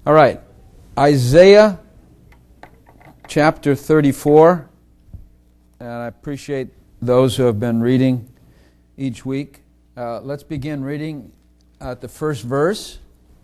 All right, Isaiah chapter 34, and I appreciate those who have been reading each week. Let's begin reading at the first verse.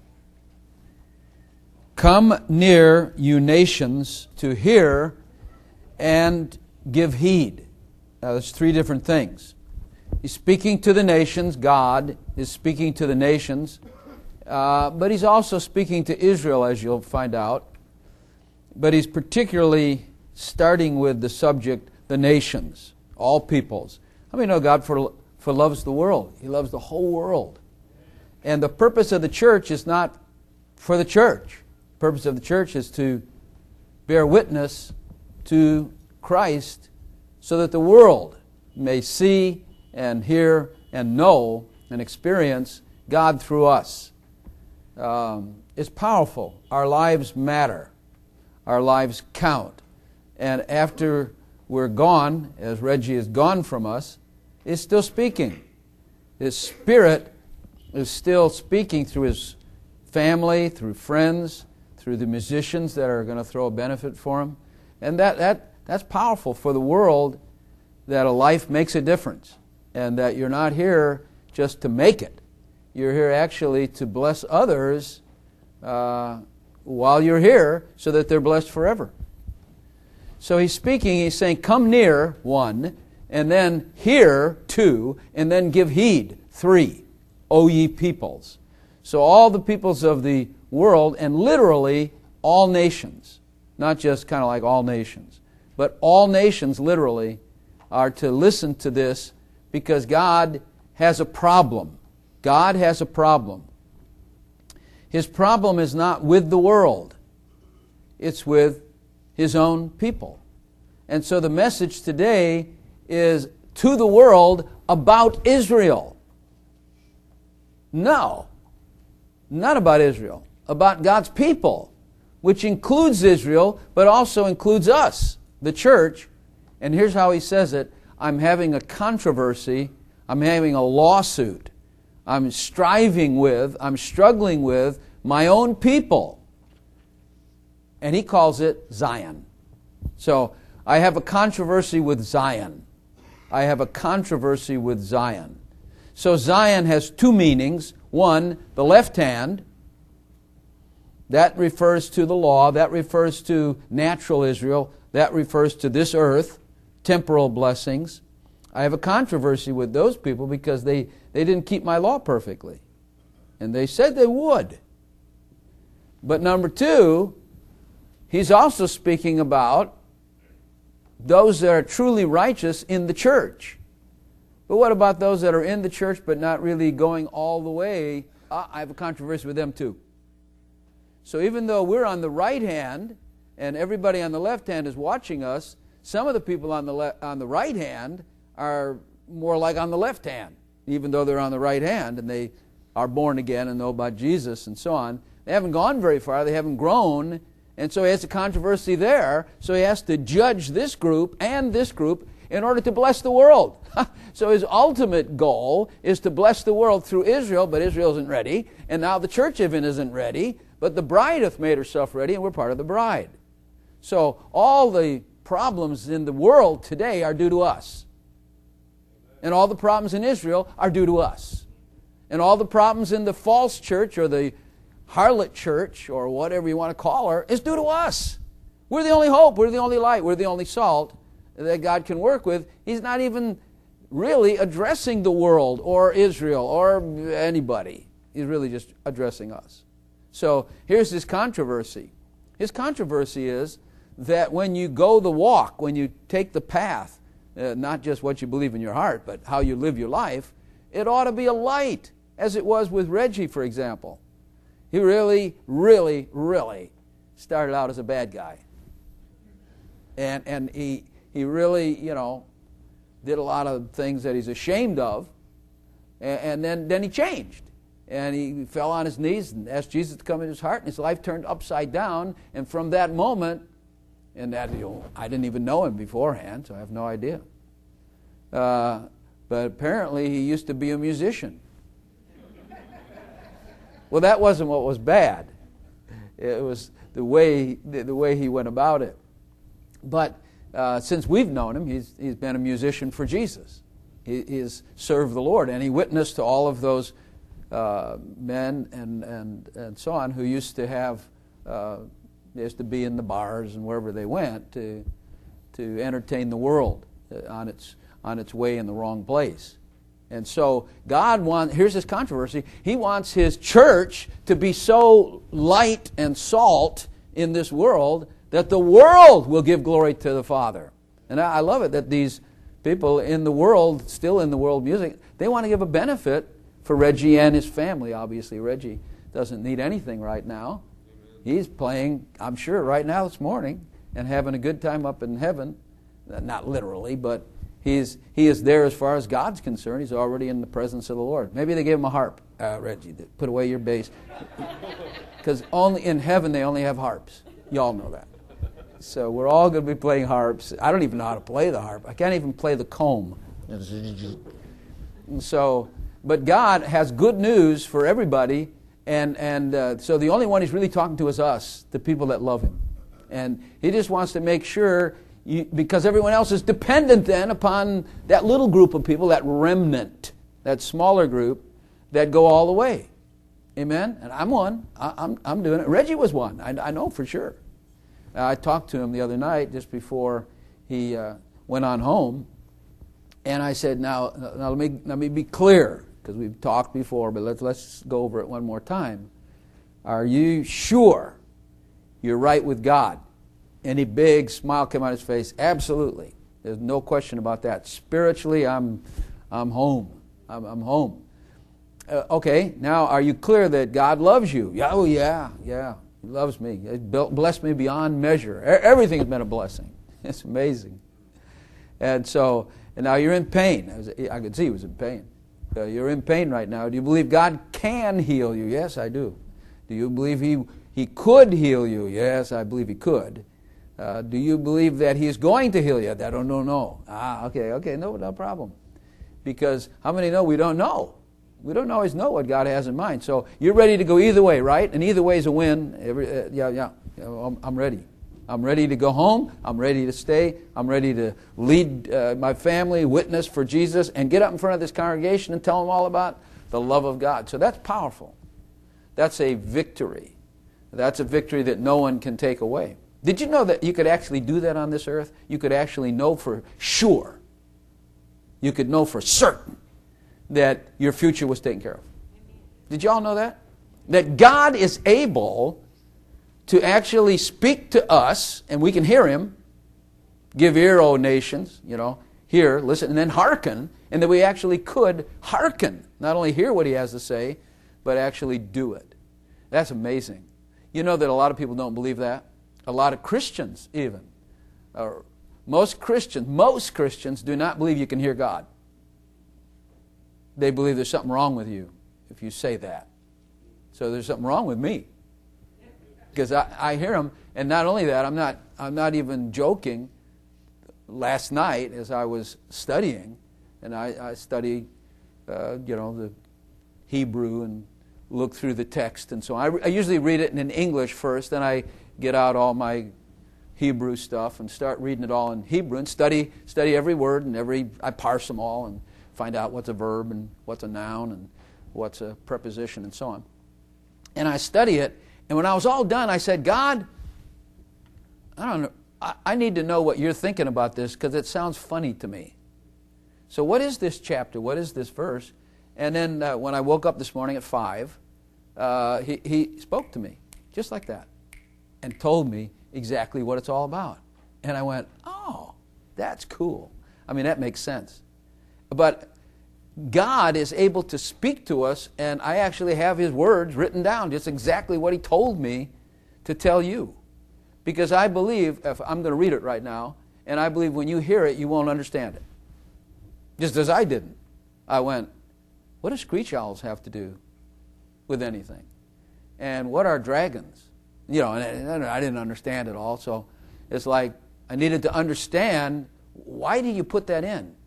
Come near, you nations, to hear and give heed. Now, there's three different things. He's speaking to the nations. God is speaking to the nations. But he's also speaking to Israel, as you'll find out. But he's particularly starting with the subject, the nations, all peoples. How many know God for loves the world? He loves the whole world. And the purpose of the church is not for the church. The purpose of the church is to bear witness to Christ so that the world may see and hear and know and experience God through us. It's powerful. Our lives matter. Our lives count. And after we're gone, as Reggie is gone from us, he's still speaking. His Spirit is still speaking through his family, through friends, through the musicians that are going to throw a benefit for him. And that's powerful for the world, that a life makes a difference. And that you're not here just to make it. You're here actually to bless others while you're here so that they're blessed forever. So he's speaking, he's saying, come near, 1, and then hear, 2, and then give heed, 3, O ye peoples. So all the peoples of the world, and literally all nations, not just kind of like all nations, but all nations literally are to listen to this because God has a problem. God has a problem. His problem is not with the world. It's with His own people. And so the message today is to the world about Israel. No, not about Israel. About God's people, which includes Israel, but also includes us, the church. And here's how he says it. I'm having a controversy. I'm having a lawsuit. I'm struggling with my own people. And he calls it Zion. So I have a controversy with Zion. I have a controversy with Zion. So Zion has two meanings. One, the left hand. That refers to the law. That refers to natural Israel. That refers to this earth, temporal blessings. I have a controversy with those people because they didn't keep my law perfectly. And they said they would. But number 2, he's also speaking about those that are truly righteous in the church. But what about those that are in the church but not really going all the way? I have a controversy with them too. So even though we're on the right hand and everybody on the left hand is watching us, some of the people on the right hand are more like on the left hand, even though they're on the right hand and they are born again and know about Jesus and so on. They haven't gone very far. They haven't grown. And so he has a controversy there. So he has to judge this group and this group in order to bless the world. So his ultimate goal is to bless the world through Israel, but Israel isn't ready. And now the church even isn't ready. But the bride hath made herself ready, and we're part of the bride. So all the problems in the world today are due to us. And all the problems in Israel are due to us. And all the problems in the false church or the harlot church or whatever you want to call her is due to us. We're the only hope. We're the only light. We're the only salt that God can work with. He's not even really addressing the world or Israel or anybody. He's really just addressing us. So here's his controversy. His controversy is that when you go the walk, when you take the path, not just what you believe in your heart, but how you live your life, it ought to be a light, as it was with Reggie, for example. He really, really, really started out as a bad guy. And he really, did a lot of things that he's ashamed of, and then he changed. And he fell on his knees and asked Jesus to come in his heart, and his life turned upside down. And from that moment, and that I didn't even know him beforehand, so I have no idea. But apparently he used to be a musician. Well, that wasn't what was bad. It was the way he went about it. But since we've known him, he's been a musician for Jesus. He has served the Lord, and he witnessed to all of those men and so on who used to have they used to be in the bars and wherever they went to entertain the world on its way in the wrong place. And so here's his controversy. He wants his church to be so light and salt in this world that the world will give glory to the Father. And I love it that these people in the world, still in the world music, they want to give a benefit for Reggie and his family. Obviously, Reggie doesn't need anything right now. He's playing, I'm sure, right now this morning and having a good time up in heaven. Not literally, but he is there as far as God's concerned. He's already in the presence of the Lord. Maybe they gave him a harp. Reggie, put away your bass. Because only in heaven they only have harps. You all know that. So we're all going to be playing harps. I don't even know how to play the harp. I can't even play the comb. And so, but God has good news for everybody, and so the only one he's really talking to is us, the people that love him. And he just wants to make sure, because everyone else is dependent then upon that little group of people, that remnant, that smaller group that go all the way. Amen? And I'm one. I'm doing it. Reggie was one. I know for sure. I talked to him the other night just before he went on home, and I said, now let me be clear, because we've talked before, but let's go over it one more time. Are you sure you're right with God? Any big smile came on his face? Absolutely. There's no question about that. Spiritually, I'm home. I'm home. Okay, now are you clear that God loves you? Yeah, oh yeah. He loves me. He blessed me beyond measure. Everything has been a blessing. It's amazing. And now you're in pain. I could see he was in pain. You're in pain right now. Do you believe God can heal you? Yes, I do. Do you believe He could heal you? Yes, I believe He could. Do you believe that He's going to heal you? I don't know. No. Okay, no problem. Because how many know we don't know? We don't always know what God has in mind. So you're ready to go either way, right? And either way is a win. I'm ready. I'm ready to go home. I'm ready to stay. I'm ready to lead my family, witness for Jesus, and get up in front of this congregation and tell them all about the love of God. So that's powerful. That's a victory. That's a victory that no one can take away. Did you know that you could actually do that on this earth? You could actually know for sure. You could know for certain that your future was taken care of. Did you all know that? That God is able to actually speak to us, and we can hear Him. Give ear, O nations, hear, listen, and then hearken, and that we actually could hearken. Not only hear what He has to say, but actually do it. That's amazing. You know that a lot of people don't believe that? A lot of Christians even. Most Christians do not believe you can hear God. They believe there's something wrong with you if you say that. So there's something wrong with me. Because I hear them, and not only that, I'm not even joking. Last night, as I was studying, and I study, the Hebrew and look through the text, and so I usually read it in English first, then I get out all my Hebrew stuff and start reading it all in Hebrew and study every word and I parse them all and find out what's a verb and what's a noun and what's a preposition and so on. And I study it, and when I was all done, I said, God, I don't know, I need to know what you're thinking about this because it sounds funny to me. So what is this chapter? What is this verse? And then when I woke up this morning at 5, he spoke to me just like that and told me exactly what it's all about. And I went, oh, that's cool. I mean, that makes sense. But God is able to speak to us, and I actually have His words written down, just exactly what He told me to tell you. Because I believe, I'm going to read it right now, and I believe when you hear it, you won't understand it. Just as I didn't. I went, what do screech owls have to do with anything? And what are dragons? And I didn't understand it all, so it's like I needed to understand, why do you put that in?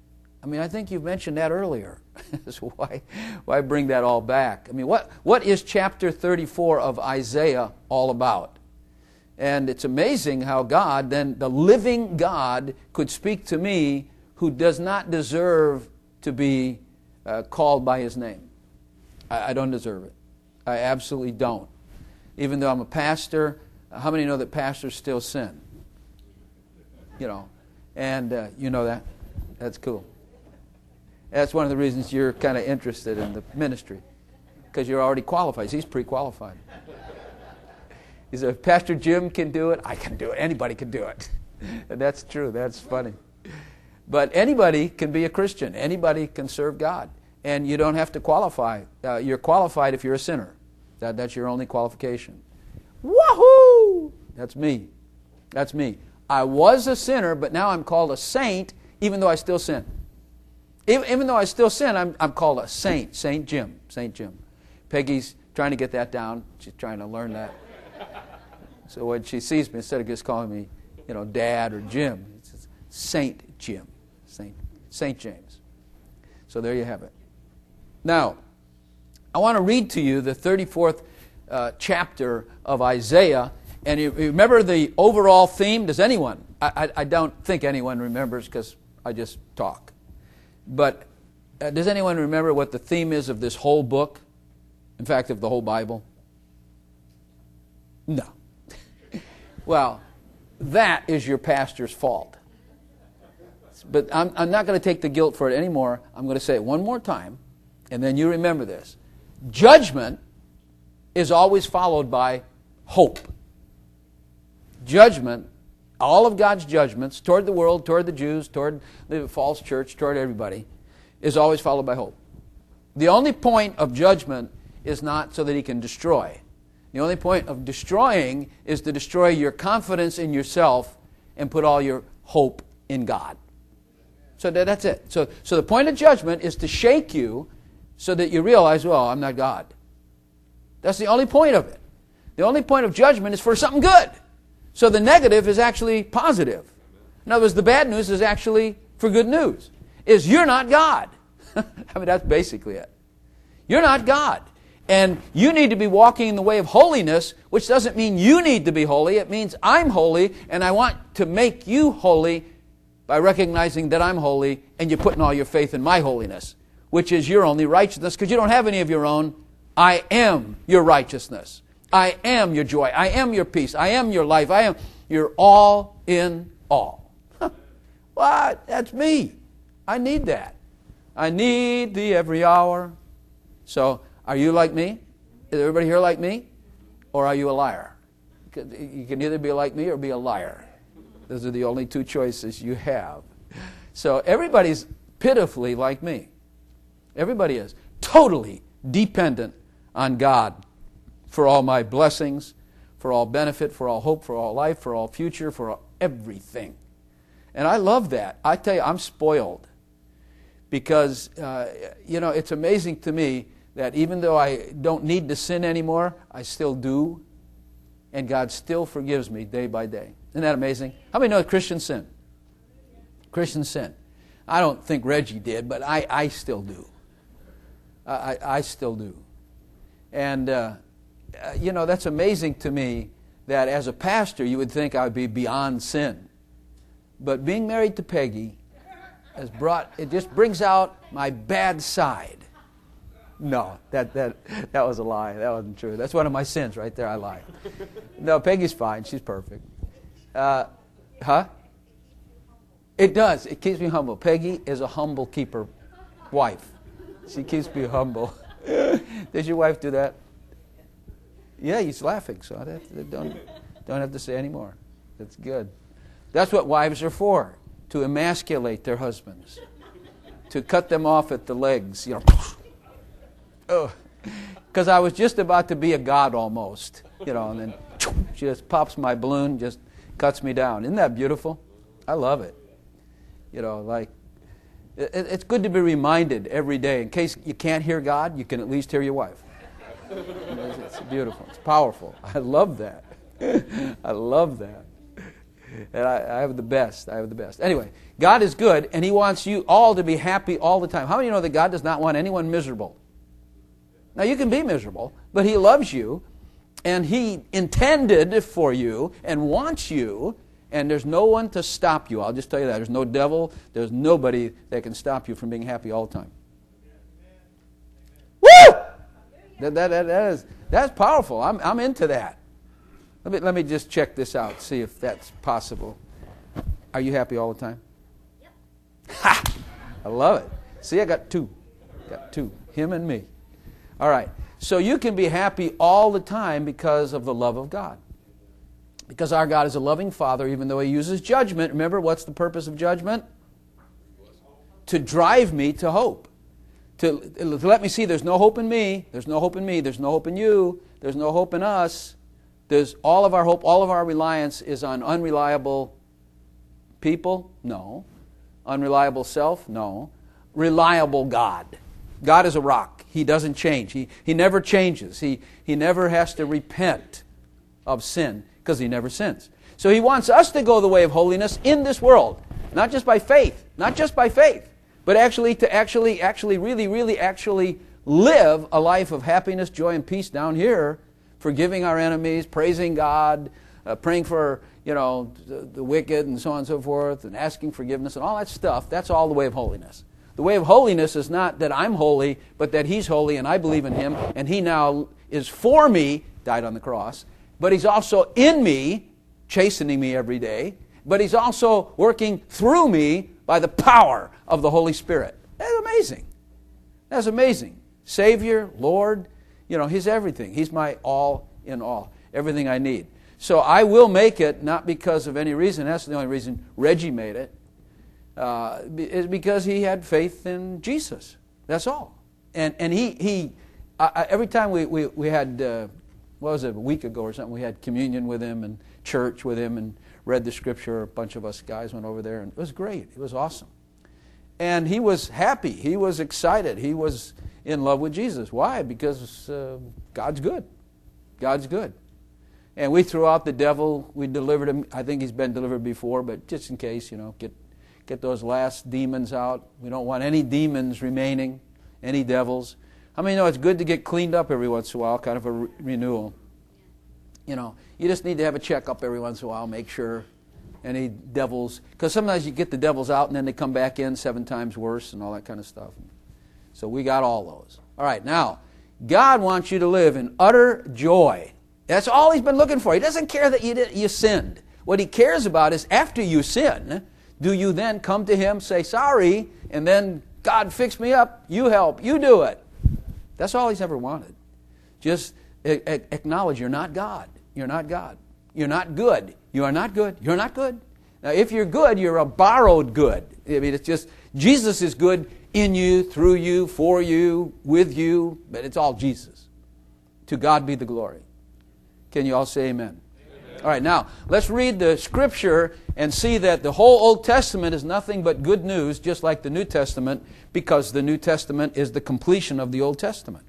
I mean, I think you've mentioned that earlier. So why bring that all back? I mean, what is chapter 34 of Isaiah all about? And it's amazing how God, then the living God, could speak to me who does not deserve to be called by His name. I don't deserve it. I absolutely don't. Even though I'm a pastor, how many know that pastors still sin? You know, and you know that? That's cool. That's one of the reasons you're kind of interested in the ministry, because you're already qualified. He's pre-qualified. He said, if Pastor Jim can do it, I can do it. Anybody can do it. And that's true. That's funny. But anybody can be a Christian. Anybody can serve God. And you don't have to qualify. You're qualified if you're a sinner. That's your only qualification. Woohoo! That's me. That's me. I was a sinner, but now I'm called a saint, even though I still sin. Even though I still sin, I'm called a saint. Saint Jim. Saint Jim. Peggy's trying to get that down. She's trying to learn that. So when she sees me, instead of just calling me, Dad or Jim, it's Saint Jim. Saint James. So there you have it. Now, I want to read to you the 34th chapter of Isaiah. And you remember the overall theme? Does anyone? I don't think anyone remembers because I just talk. But does anyone remember what the theme is of this whole book? In fact, of the whole Bible? No. Well, that is your pastor's fault. But I'm not going to take the guilt for it anymore. I'm going to say it one more time, and then you remember this. Judgment is always followed by hope. Judgment, all of God's judgments toward the world, toward the Jews, toward the false church, toward everybody, is always followed by hope. The only point of judgment is not so that He can destroy. The only point of destroying is to destroy your confidence in yourself and put all your hope in God. So that's it. So the point of judgment is to shake you so that you realize, well, I'm not God. That's the only point of it. The only point of judgment is for something good. So the negative is actually positive. In other words, the bad news is actually for good news. Is you're not God. I mean, that's basically it. You're not God. And you need to be walking in the way of holiness, which doesn't mean you need to be holy. It means I'm holy, and I want to make you holy by recognizing that I'm holy, and you're putting all your faith in my holiness, which is your only righteousness, because you don't have any of your own. I am your righteousness. I am your joy. I am your peace. I am your life. You're all in all. What? That's me. I need that. I need thee every hour. So, are you like me? Is everybody here like me? Or are you a liar? You can either be like me or be a liar. Those are the only two choices you have. So everybody's pitifully like me. Everybody is totally dependent on God for all my blessings, for all benefit, for all hope, for all life, for all future, for all everything. And I love that. I tell you, I'm spoiled. Because, it's amazing to me that even though I don't need to sin anymore, I still do. And God still forgives me day by day. Isn't that amazing? How many know that Christians sin? Christians sin. I don't think Reggie did, but I still do. I still do. And, that's amazing to me that as a pastor you would think I would be beyond sin. But being married to Peggy it just brings out my bad side. No, that was a lie. That wasn't true. That's one of my sins right there. I lied. No, Peggy's fine. She's perfect. It does. It keeps me humble. Peggy is a humble keeper wife. She keeps me humble. Does your wife do that? Yeah, he's laughing, so I don't have to say any more. That's good. That's what wives are for, to emasculate their husbands, to cut them off at the legs, because I was just about to be a god almost, and then she just pops my balloon, just cuts me down. Isn't that beautiful? I love it. It's good to be reminded every day. In case you can't hear God, you can at least hear your wife. It's beautiful. It's powerful. I love that. I love that. And I have the best. I have the best. Anyway, God is good, and He wants you all to be happy all the time. How many of you know that God does not want anyone miserable? Now, you can be miserable, but He loves you, and He intended for you and wants you, and there's no one to stop you. I'll just tell you that. There's no devil. There's nobody that can stop you from being happy all the time. Woo! That's powerful. I'm into that. Let me just check this out, see if that's possible. Are you happy all the time? Yep. Ha! I love it. See, I got two. Him and me. All right. So you can be happy all the time because of the love of God. Because our God is a loving Father, even though He uses judgment. Remember, what's the purpose of judgment? To drive me to hope. To let me see there's no hope in me. There's no hope in me. There's no hope in you. There's no hope in us. There's all of our hope, all of our reliance is on unreliable people? No. Unreliable self? No. Reliable God. God is a rock. He doesn't change. He never changes. He never has to repent of sin because He never sins. So He wants us to go the way of holiness in this world. Not just by faith. Not just by faith. But actually to really live a life of happiness, joy, and peace down here, forgiving our enemies, praising God, praying for the wicked and so on and so forth, and asking forgiveness and all that stuff. That's all the way of holiness. The way of holiness is not that I'm holy, but that He's holy and I believe in Him, and He now is for me, died on the cross, but He's also in me, chastening me every day, but He's also working through me by the power of the Holy Spirit. That's amazing. That's amazing. Savior, Lord, He's everything. He's my all in all, everything I need. So I will make it, not because of any reason. That's the only reason Reggie made it. Is because he had faith in Jesus. That's all. And he every time we had, what was it, a week ago or something, we had communion with him and church with him and read the Scripture. A bunch of us guys went over there, and it was great. It was awesome. And he was happy. He was excited. He was in love with Jesus. Why? Because God's good. God's good. And we threw out the devil. We delivered him. I think he's been delivered before, but just in case, get those last demons out. We don't want any demons remaining, any devils. How many know it's good to get cleaned up every once in a while, kind of a renewal? You just need to have a checkup every once in a while, make sure any devils, because sometimes you get the devils out and then they come back in 7 times worse and all that kind of stuff. So we got all those. All right, now, God wants you to live in utter joy. That's all He's been looking for. He doesn't care that you sinned. What He cares about is after you sin, do you then come to Him, say sorry, and then, God, fix me up, you help, you do it. That's all He's ever wanted. Just acknowledge you're not God. You're not God. You're not good. You are not good. You're not good. Now, if you're good, you're a borrowed good. I mean, it's just, Jesus is good in you, through you, for you, with you, but it's all Jesus. To God be the glory. Can you all say amen? All right, now, let's read the Scripture and see that the whole Old Testament is nothing but good news, just like the New Testament, because the New Testament is the completion of the Old Testament.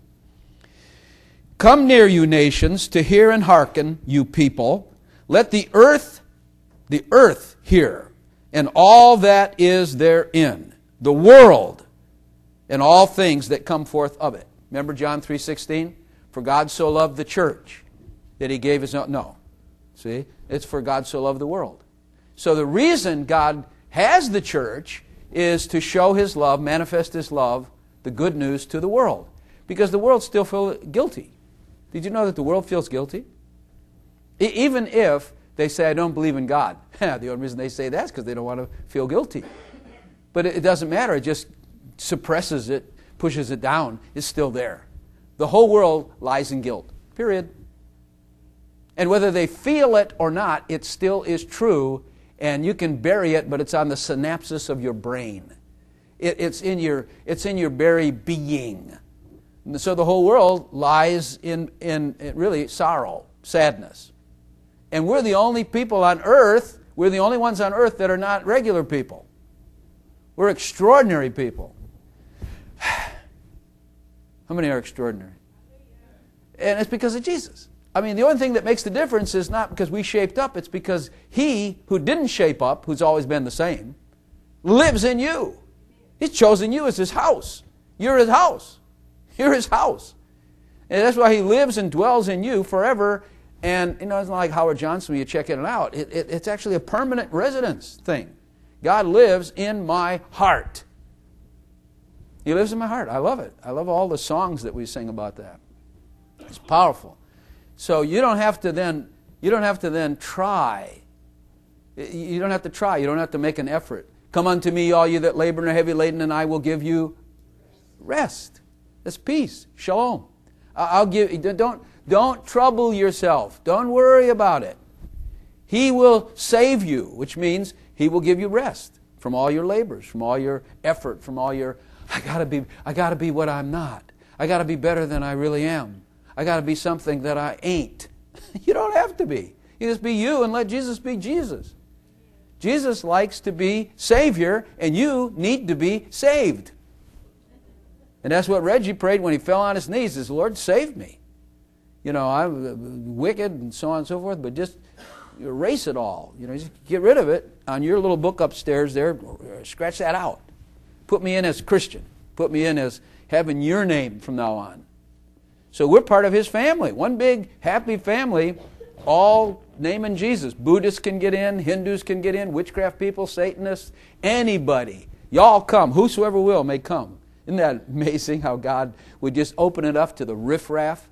Come near, you nations, to hear and hearken, you people. Let the earth hear, and all that is therein, the world, and all things that come forth of it. Remember John 3:16? For God so loved the church that He gave His own. No. See? It's for God so loved the world. So the reason God has the church is to show His love, manifest His love, the good news to the world. Because the world still feels guilty. Did you know that the world feels guilty? Even if they say, I don't believe in God. The only reason they say that is because they don't want to feel guilty. But it doesn't matter. It just suppresses it, pushes it down. It's still there. The whole world lies in guilt. Period. And whether they feel it or not, it still is true. And you can bury it, but it's on the synapses of your brain. It's in your very being. And so the whole world lies in really sorrow, sadness. And we're the only people on earth, we're the only ones on earth that are not regular people. We're extraordinary people. How many are extraordinary? And it's because of Jesus. I mean, the only thing that makes the difference is not because we shaped up, it's because He who didn't shape up, who's always been the same, lives in you. He's chosen you as His house. You're His house. You're His house. And that's why He lives and dwells in you forever. And, it's not like Howard Johnson when you check it out. It's actually a permanent residence thing. God lives in my heart. He lives in my heart. I love it. I love all the songs that we sing about that. It's powerful. So you don't have to then try. You don't have to try. You don't have to make an effort. Come unto me, all you that labor and are heavy laden, and I will give you rest. That's peace. Shalom. I'll give. Don't trouble yourself. Don't worry about it. He will save you, which means He will give you rest from all your labors, from all your effort, from all your I gotta be what I'm not. I gotta be better than I really am. I got to be something that I ain't. You don't have to be. You just be you and let Jesus be Jesus. Jesus likes to be Savior, and you need to be saved. And that's what Reggie prayed when he fell on his knees, is, Lord, save me. I'm wicked and so on and so forth, but just erase it all. Just get rid of it. On your little book upstairs there, scratch that out. Put me in as Christian. Put me in as having your name from now on. So we're part of His family. One big, happy family, all naming Jesus. Buddhists can get in, Hindus can get in, witchcraft people, Satanists, anybody. Y'all come. Whosoever will may come. Isn't that amazing how God would just open it up to the riffraff?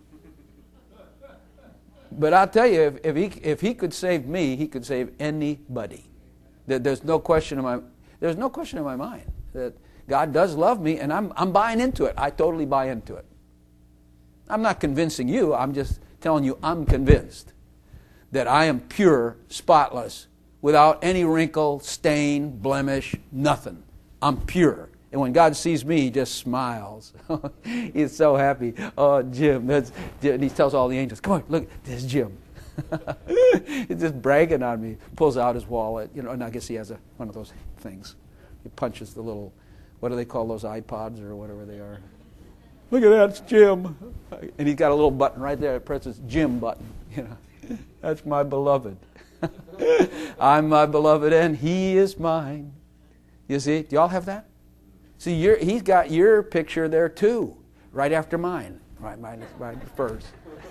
But I'll tell you, if he could save me, He could save anybody. There's no question in my mind that God does love me, and I'm buying into it. I totally buy into it. I'm not convincing you. I'm just telling you I'm convinced that I am pure, spotless, without any wrinkle, stain, blemish, nothing. I'm pure. And when God sees me, He just smiles. He's so happy. Oh, Jim. And He tells all the angels, come on, look, there's Jim. He's just bragging on me. Pulls out his wallet. And I guess he has one of those things. He punches the little, what do they call those, iPods or whatever they are? Look at that, it's Jim. And he's got a little button right there. It presses Jim button. That's my beloved. I'm my beloved and He is mine. You see? Do y'all have that? See, He's got your picture there too, right after mine. Right, mine first.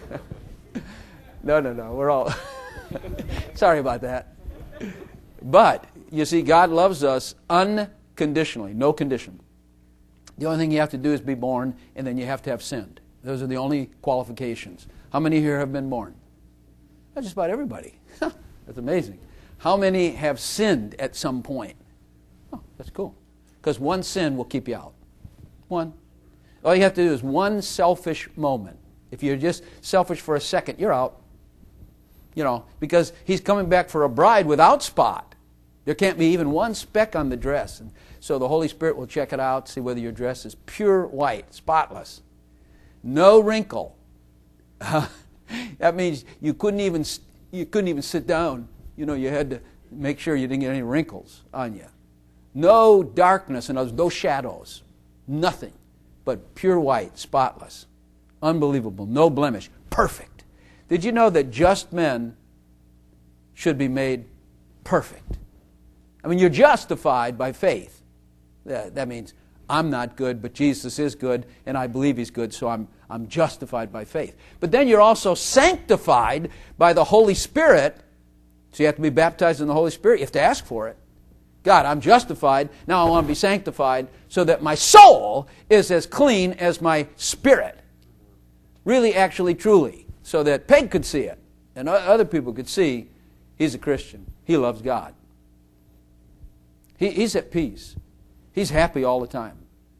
No. We're all sorry about that. But you see, God loves us unconditionally, no condition. The only thing you have to do is be born, and then you have to have sinned. Those are the only qualifications. How many here have been born? Just about everybody. That's amazing. How many have sinned at some point? Oh, that's cool. Because one sin will keep you out. One. All you have to do is one selfish moment. If you're just selfish for a second, you're out. Because He's coming back for a bride without spot. There can't be even one speck on the dress. And so the Holy Spirit will check it out, see whether your dress is pure white, spotless. No wrinkle. That means you couldn't even sit down. You had to make sure you didn't get any wrinkles on you. No darkness, and no shadows. Nothing but pure white, spotless. Unbelievable. No blemish. Perfect. Did you know that just men should be made perfect? I mean, you're justified by faith. That means I'm not good, but Jesus is good, and I believe He's good, so I'm justified by faith. But then you're also sanctified by the Holy Spirit. So you have to be baptized in the Holy Spirit. You have to ask for it. God, I'm justified. Now I want to be sanctified so that my soul is as clean as my spirit. Really, actually, truly. So that Peg could see it, and other people could see he's a Christian. He loves God. He's at peace. He's happy all the time.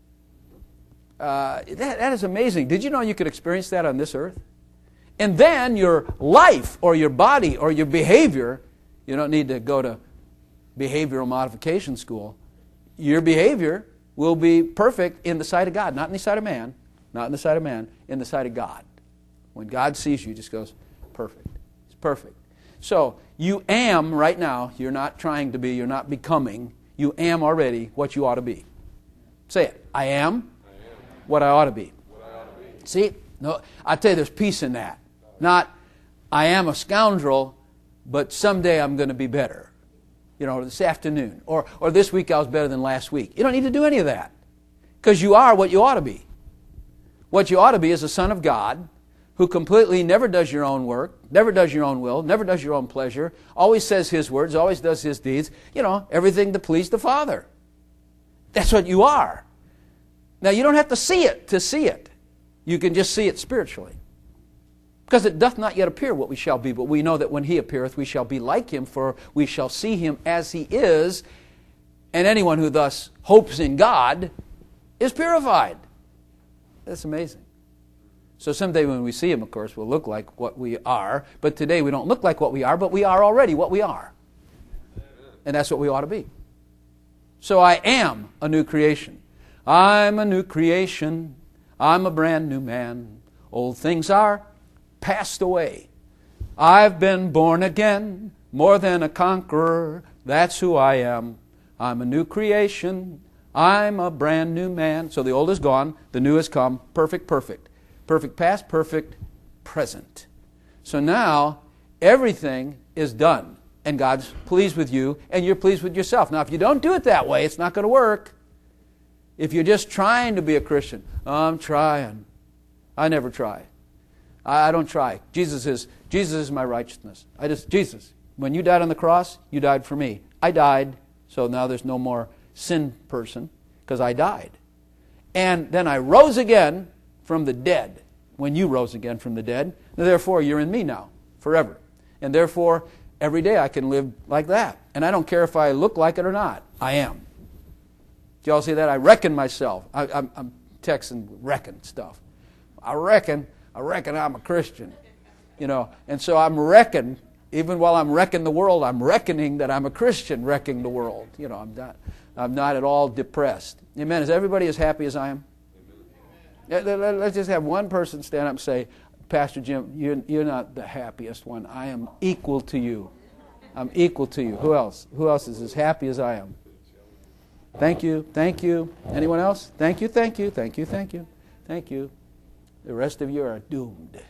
That is amazing. Did you know you could experience that on this earth? And then your life or your body or your behavior, you don't need to go to behavioral modification school. Your behavior will be perfect in the sight of God, not in the sight of man, not in the sight of man, in the sight of God. When God sees you, he just goes, perfect. It's perfect. So you am right now, you're not trying to be, you're not becoming, you am already what you ought to be. Say it. I am what I ought to be. See? No, I tell you, there's peace in that. Not, I am a scoundrel, but someday I'm going to be better. This afternoon. Or this week I was better than last week. You don't need to do any of that. Because you are what you ought to be. What you ought to be is a son of God who completely never does your own work, never does your own will, never does your own pleasure, always says His words, always does His deeds. Everything to please the Father. That's what you are. Now, you don't have to see it to see it. You can just see it spiritually. Because it doth not yet appear what we shall be, but we know that when He appeareth, we shall be like Him, for we shall see Him as He is. And anyone who thus hopes in God is purified. That's amazing. So someday when we see Him, of course, we'll look like what we are. But today we don't look like what we are, but we are already what we are. And that's what we ought to be. So I am a new creation. I'm a new creation. I'm a brand new man. Old things are passed away. I've been born again, more than a conqueror. That's who I am. I'm a new creation. I'm a brand new man. So the old is gone, the new has come. Perfect, perfect. Perfect past, perfect present. So now everything is done. And God's pleased with you, and you're pleased with yourself. Now, if you don't do it that way, it's not going to work. If you're just trying to be a Christian, I'm trying. I never try. I don't try. Jesus is my righteousness. Jesus, when you died on the cross, you died for me. I died, so now there's no more sin person, because I died. And then I rose again from the dead, when you rose again from the dead. Therefore, you're in me now, forever. And therefore, every day I can live like that. And I don't care if I look like it or not. I am. Do y'all see that? I reckon myself. I'm texting reckon stuff. I reckon I'm a Christian. And so I'm reckoned, even while I'm wrecking the world, I'm reckoning that I'm a Christian wrecking the world. I'm not at all depressed. Amen. Is everybody as happy as I am? Let's just have one person stand up and say, Pastor Jim, you're not the happiest one. I am equal to you. I'm equal to you. Who else? Who else is as happy as I am? Thank you. Thank you. Anyone else? Thank you. Thank you. Thank you. Thank you. Thank you. The rest of you are doomed.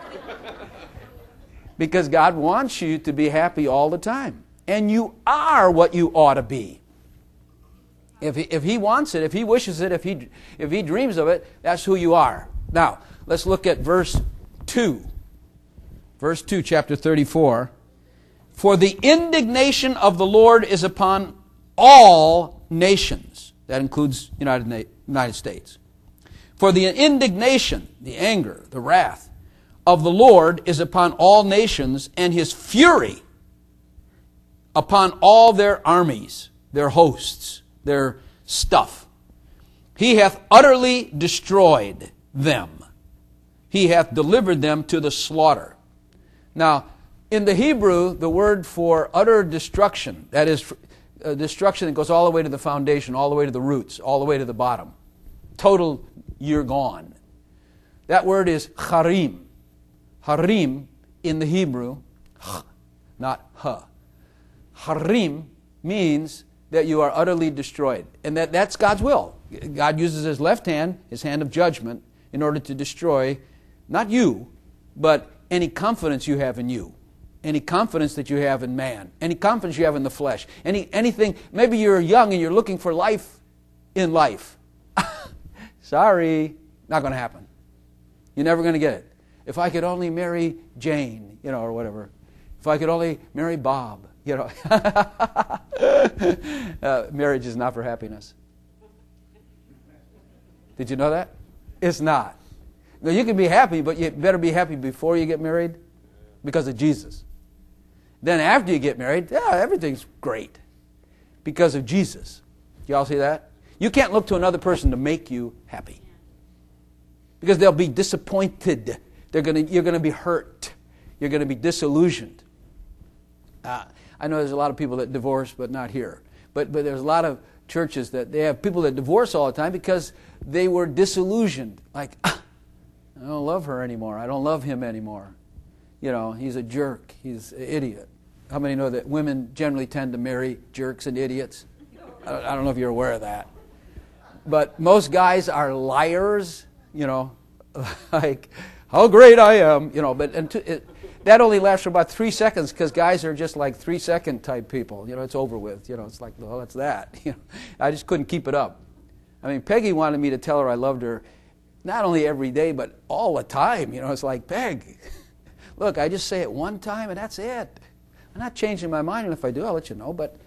Because God wants you to be happy all the time. And you are what you ought to be. If He wants it, if He wishes it, if he dreams of it, that's who you are. Now, let's look at verse 2. Verse 2, chapter 34. For the indignation of the Lord is upon all nations. That includes United States. For the indignation, the anger, the wrath of the Lord is upon all nations, and His fury upon all their armies, their hosts, their stuff. He hath utterly destroyed them. He hath delivered them to the slaughter. Now, in the Hebrew, the word for utter destruction, that is destruction that goes all the way to the foundation, all the way to the roots, all the way to the bottom. Total, you're gone. That word is harim. Harim in the Hebrew, not ha. Harim means that you are utterly destroyed. And that's God's will. God uses His left hand, His hand of judgment, in order to destroy, not you, but any confidence you have in you. Any confidence that you have in man. Any confidence you have in the flesh. Anything, maybe you're young and you're looking for life in life. Sorry, not going to happen. You're never going to get it. If I could only marry Jane, or whatever. If I could only marry Bob, marriage is not for happiness. Did you know that? It's not. Now, you can be happy, but you better be happy before you get married because of Jesus. Then after you get married, everything's great because of Jesus. Y'all see that? You can't look to another person to make you happy because they'll be disappointed. You're going to be hurt. You're going to be disillusioned. I know there's a lot of people that divorce, but not here. But there's a lot of churches that they have people that divorce all the time because they were disillusioned. Like, I don't love her anymore. I don't love him anymore. He's a jerk. He's an idiot. How many know that women generally tend to marry jerks and idiots? I don't know if you're aware of that. But most guys are liars, like how great I am, but that only lasts for about 3 seconds because guys are just like 3-second type people. It's over with. It's like, well, that's that. I just couldn't keep it up. I mean, Peggy wanted me to tell her I loved her not only every day, but all the time. It's like, Peg, look, I just say it one time and that's it. I'm not changing my mind, and if I do, I'll let you know. But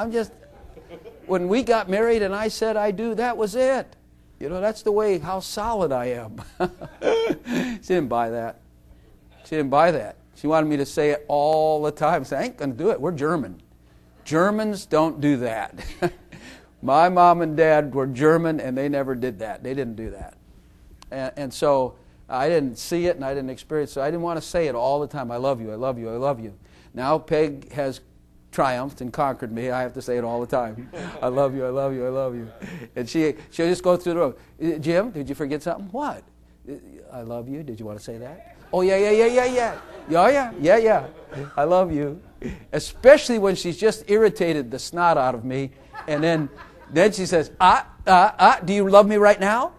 when we got married and I said I do, that was it. That's the way, how solid I am. She didn't buy that. She didn't buy that. She wanted me to say it all the time. I ain't going to do it. We're German. Germans don't do that. My mom and dad were German, and they never did that. They didn't do that. And so I didn't see it, and I didn't experience it. So I didn't want to say it all the time. I love you, I love you, I love you. Now Peg has triumphed and conquered me. I have to say it all the time. I love you, I love you, I love you. And she'll just go through the road. Jim, did you forget something? What? I love you. Did you want to say that? Oh, yeah. Yeah. I love you. Especially when she's just irritated the snot out of me. And then she says, do you love me right now?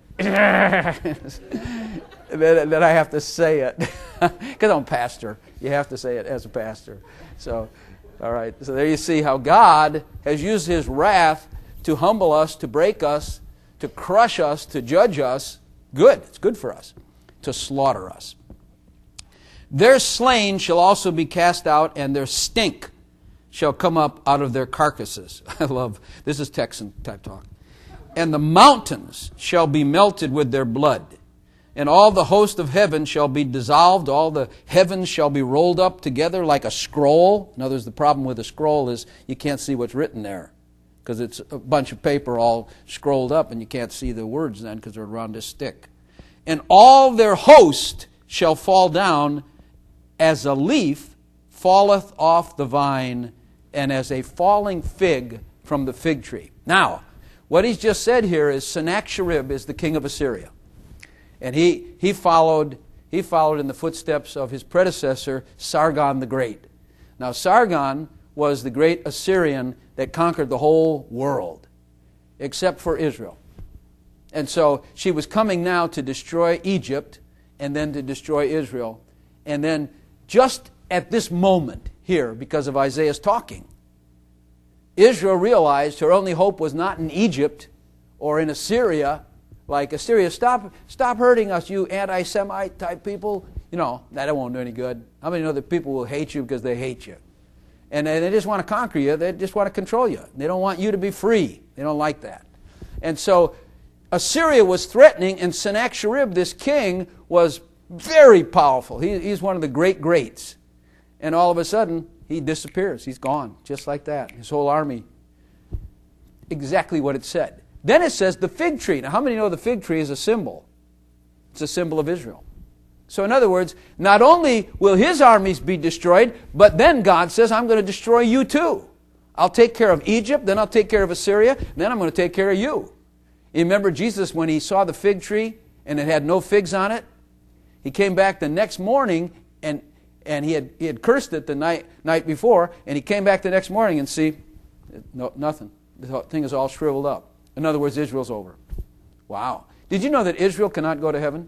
And then I have to say it. Because I'm a pastor. You have to say it as a pastor. So, all right. So there you see how God has used His wrath to humble us, to break us, to crush us, to judge us. Good. It's good for us. To slaughter us. Their slain shall also be cast out, and their stink shall come up out of their carcasses. This is Texan type talk. And the mountains shall be melted with their blood. And all the host of heaven shall be dissolved. All the heavens shall be rolled up together like a scroll. In other words, the problem with a scroll is you can't see what's written there. Because it's a bunch of paper all scrolled up, and you can't see the words then because they're around a stick. And all their host shall fall down as a leaf falleth off the vine, and as a falling fig from the fig tree. Now, what he's just said here is Sennacherib is the king of Assyria. And he followed in the footsteps of his predecessor, Sargon the Great. Now, Sargon was the great Assyrian that conquered the whole world, except for Israel. And so she was coming now to destroy Egypt and then to destroy Israel. And then just at this moment here, because of Isaiah's talking, Israel realized her only hope was not in Egypt or in Assyria. Like Assyria, stop hurting us, you anti-Semite type people. That won't do any good. How many know that people will hate you because they hate you? And they just want to conquer you. They just want to control you. They don't want you to be free. They don't like that. And so Assyria was threatening, and Sennacherib, this king, was very powerful. He's one of the greats. And all of a sudden, he disappears. He's gone, just like that. His whole army. Exactly what it said. Then it says the fig tree. Now, how many know the fig tree is a symbol? It's a symbol of Israel. So in other words, not only will his armies be destroyed, but then God says, I'm going to destroy you too. I'll take care of Egypt, then I'll take care of Assyria, then I'm going to take care of you. You remember Jesus when he saw the fig tree and it had no figs on it? He came back the next morning and he had cursed it the night before, and he came back the next morning and see, nothing. The thing is all shriveled up. In other words, Israel's over. Wow. Did you know that Israel cannot go to heaven?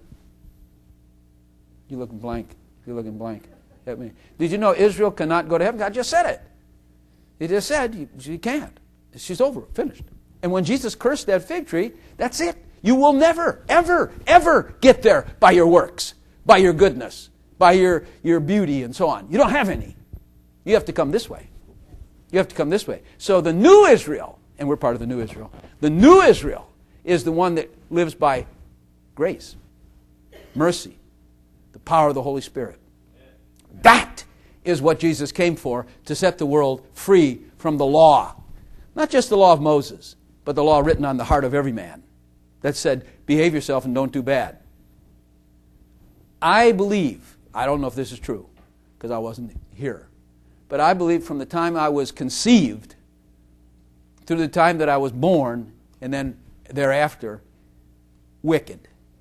You're looking blank. You're looking blank at me. Did you know Israel cannot go to heaven? God just said it. He just said she can't. She's over. Finished. And when Jesus cursed that fig tree, that's it. You will never, ever, ever get there by your works, by your goodness, by your beauty and so on. You don't have any. You have to come this way. You have to come this way. So the new Israel, and we're part of the new Israel, the new Israel is the one that lives by grace, mercy, the power of the Holy Spirit. That is what Jesus came for, to set the world free from the law. Not just the law of Moses, but the law written on the heart of every man that said, behave yourself and don't do bad. I believe, I don't know if this is true, because I wasn't here, but I believe from the time I was conceived through the time that I was born, and then thereafter, wicked.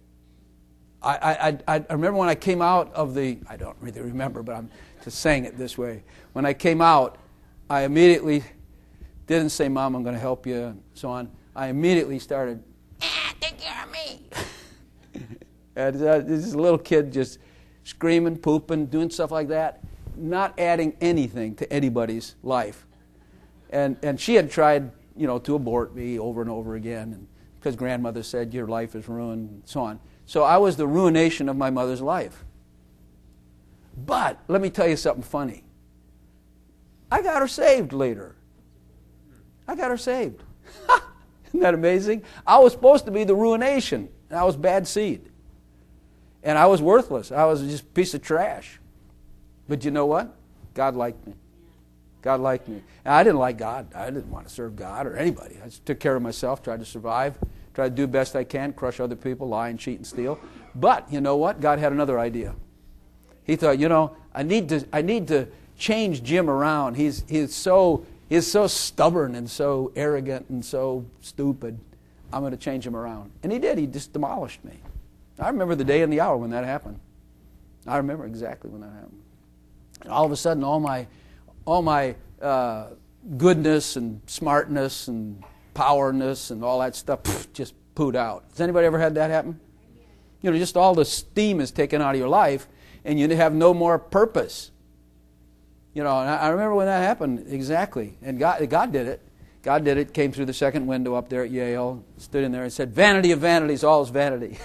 I remember when I came out of the, I don't really remember, but I'm just saying it this way. When I came out, I immediately didn't say, Mom, I'm going to help you, and so on. I immediately started, take care of me. And this little kid just screaming, pooping, doing stuff like that, not adding anything to anybody's life. And she had tried, to abort me over and over again, and because grandmother said your life is ruined, and so on. So I was the ruination of my mother's life. But let me tell you something funny. I got her saved later. I got her saved. Isn't that amazing? I was supposed to be the ruination. I was bad seed. And I was worthless. I was just a piece of trash. But you know what? God liked me. God liked me. And I didn't like God. I didn't want to serve God or anybody. I just took care of myself, tried to survive, tried to do the best I can, crush other people, lie and cheat and steal. But you know what? God had another idea. He thought, I need to change Jim around. He's so stubborn and so arrogant and so stupid. I'm going to change him around. And he did. He just demolished me. I remember the day and the hour when that happened. I remember exactly when that happened. And all of a sudden, all my goodness and smartness and powerness and all that stuff just pooed out. Has anybody ever had that happen? Just all the steam is taken out of your life, and you have no more purpose. And I remember when that happened exactly. And God did it. God did it, came through the second window up there at Yale, stood in there and said, "Vanity of vanities, all is vanity."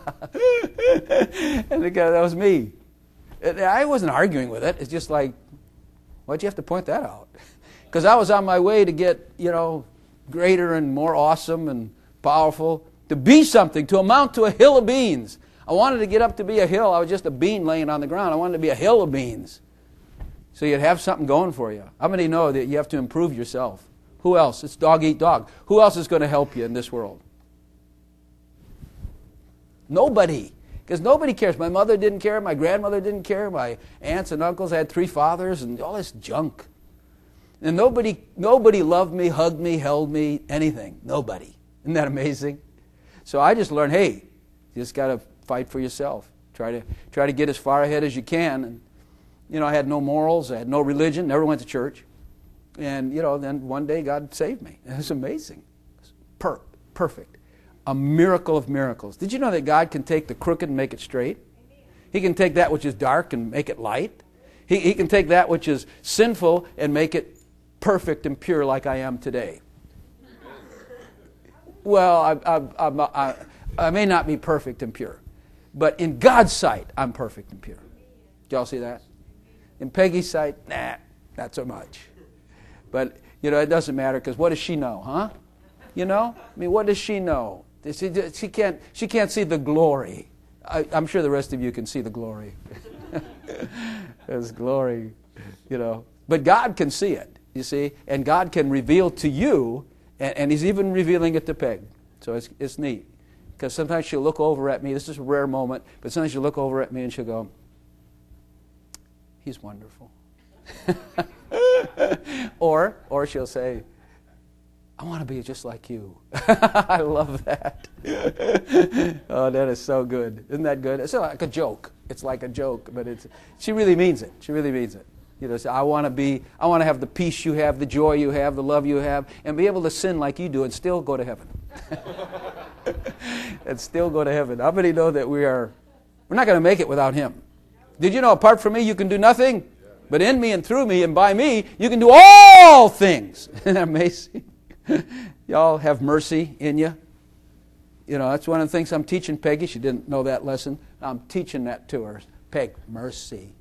And that was me. I wasn't arguing with it. It's just like, why'd you have to point that out? Because I was on my way to get, greater and more awesome and powerful, to be something, to amount to a hill of beans. I wanted to get up to be a hill. I was just a bean laying on the ground. I wanted to be a hill of beans. So you'd have something going for you. How many know that you have to improve yourself? Who else? It's dog eat dog. Who else is going to help you in this world? Nobody. Because nobody cares. My mother didn't care. My grandmother didn't care. My aunts and uncles had 3 fathers and all this junk. And nobody loved me, hugged me, held me, anything. Nobody. Isn't that amazing? So I just learned, hey, you just got to fight for yourself. Try to get as far ahead as you can. And, I had no morals. I had no religion. Never went to church. And, then one day God saved me. It was amazing. Perfect. A miracle of miracles. Did you know that God can take the crooked and make it straight? He can take that which is dark and make it light. He can take that which is sinful and make it perfect and pure like I am today. Well, I may not be perfect and pure, but in God's sight, I'm perfect and pure. Did y'all see that? In Peggy's sight, not so much. But, it doesn't matter, because what does she know, huh? What does she know? She can't see the glory. I'm sure the rest of you can see the glory. There's glory, But God can see it, you see, and God can reveal to you, and He's even revealing it to Peg. So it's neat. Because sometimes she'll look over at me. This is a rare moment, but sometimes she'll look over at me and she'll go, "He's wonderful." Or she'll say, "I want to be just like you." I love that. Oh, that is so good. Isn't that good? It's like a joke. It's like a joke, but she really means it. She really means it. So I want to have the peace you have, the joy you have, the love you have, and be able to sin like you do and still go to heaven. And still go to heaven. How many know that we're not going to make it without Him? Did you know apart from me you can do nothing? But in me and through me and by me, you can do all things. Isn't that amazing? Y'all have mercy in you. That's one of the things I'm teaching Peggy. She didn't know that lesson. I'm teaching that to her. Peg, mercy.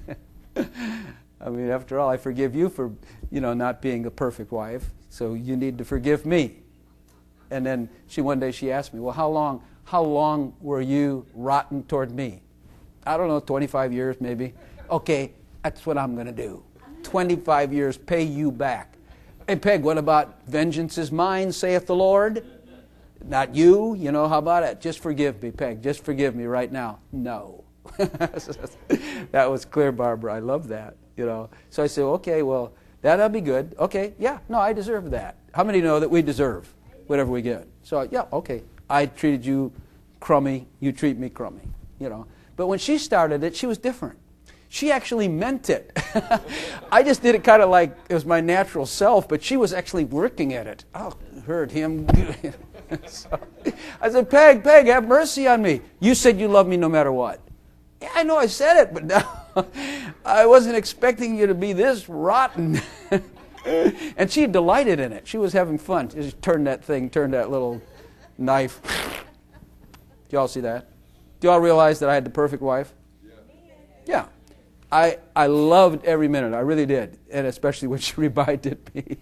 After all, I forgive you for, not being a perfect wife. So you need to forgive me. And then one day she asked me, "Well, how long were you rotten toward me?" I don't know, 25 years maybe. Okay. That's what I'm going to do. 25 years, pay you back. Hey, Peg, what about vengeance is mine, saith the Lord? Not you. How about it? Just forgive me, Peg. Just forgive me right now. No. That was clear, Barbara. I love that. So I said, okay, well, that'll be good. Okay, yeah, no, I deserve that. How many know that we deserve whatever we get? So, yeah, okay. I treated you crummy. You treat me crummy. But when she started it, she was different. She actually meant it. I just did it kind of like it was my natural self, but she was actually working at it. Oh, heard him. So, I said, Peg, have mercy on me. You said you love me no matter what. Yeah, I know I said it, but now I wasn't expecting you to be this rotten. And she delighted in it. She was having fun. She just turned that little knife. Do y'all see that? Do y'all realize that I had the perfect wife? Yeah. I loved every minute. I really did. And especially when she reminded me.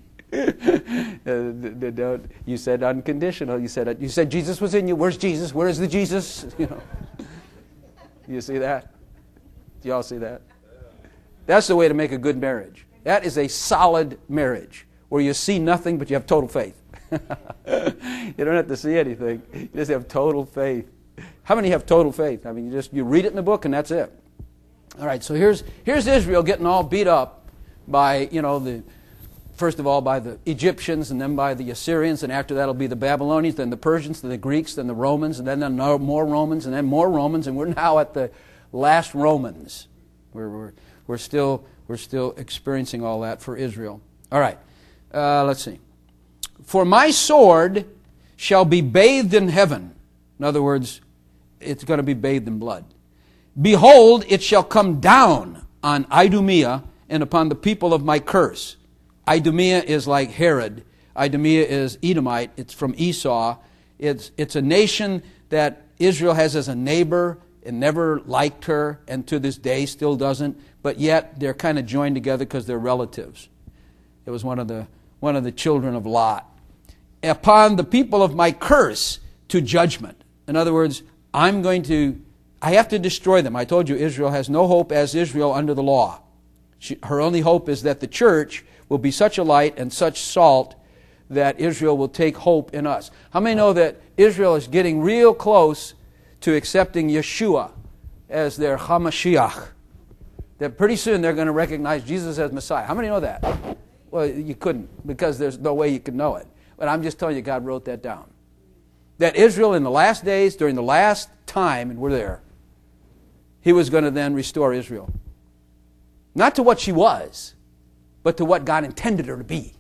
You said unconditional. You said Jesus was in you. Where's Jesus? Where is the Jesus? You see that? Do y'all see that? That's the way to make a good marriage. That is a solid marriage where you see nothing but you have total faith. You don't have to see anything. You just have total faith. How many have total faith? I mean, you read it in the book and that's it. All right, so here's Israel getting all beat up by, first of all by the Egyptians and then by the Assyrians, and after that will be the Babylonians, then the Persians, then the Greeks, then the Romans, and then more Romans, and then more Romans, and we're now at the last Romans. We're still experiencing all that for Israel. All right, let's see. For my sword shall be bathed in heaven. In other words, it's going to be bathed in blood. Behold, it shall come down on Idumea and upon the people of my curse. Idumea is like Herod. Idumea is Edomite. It's from Esau. It's a nation that Israel has as a neighbor and never liked her, and to this day still doesn't. But yet they're kind of joined together because they're relatives. It was one of the children of Lot. Upon the people of my curse to judgment. In other words, I have to destroy them. I told you Israel has no hope as Israel under the law. Her only hope is that the church will be such a light and such salt that Israel will take hope in us. How many know that Israel is getting real close to accepting Yeshua as their Hamashiach? That pretty soon they're going to recognize Jesus as Messiah. How many know that? Well, you couldn't, because there's no way you could know it. But I'm just telling you, God wrote that down. That Israel in the last days, during the last time, and we're there, He was going to then restore Israel. Not to what she was, but to what God intended her to be.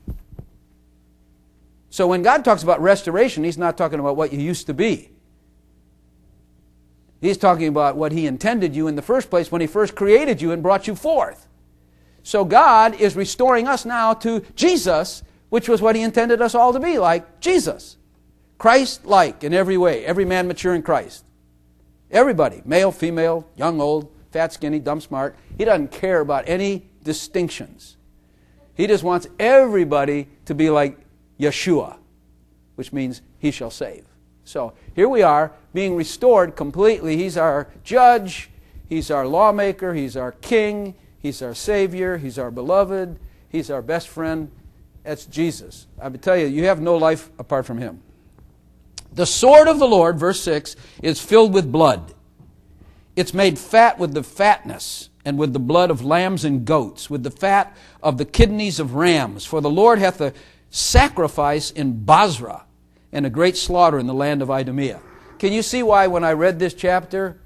So when God talks about restoration, He's not talking about what you used to be. He's talking about what He intended you in the first place when He first created you and brought you forth. So God is restoring us now to Jesus, which was what He intended us all to be, like Jesus. Christ-like in every way, every man mature in Christ. Everybody, male, female, young, old, fat, skinny, dumb, smart. He doesn't care about any distinctions. He just wants everybody to be like Yeshua, which means He shall save. So here we are, being restored completely. He's our judge, He's our lawmaker, He's our king, He's our Savior, He's our beloved, He's our best friend. That's Jesus. I would tell you, you have no life apart from Him. The sword of the Lord, verse 6, is filled with blood. It's made fat with the fatness, and with the blood of lambs and goats, with the fat of the kidneys of rams. For the Lord hath a sacrifice in Basra, and a great slaughter in the land of Idumea. Can you see why when I read this chapter,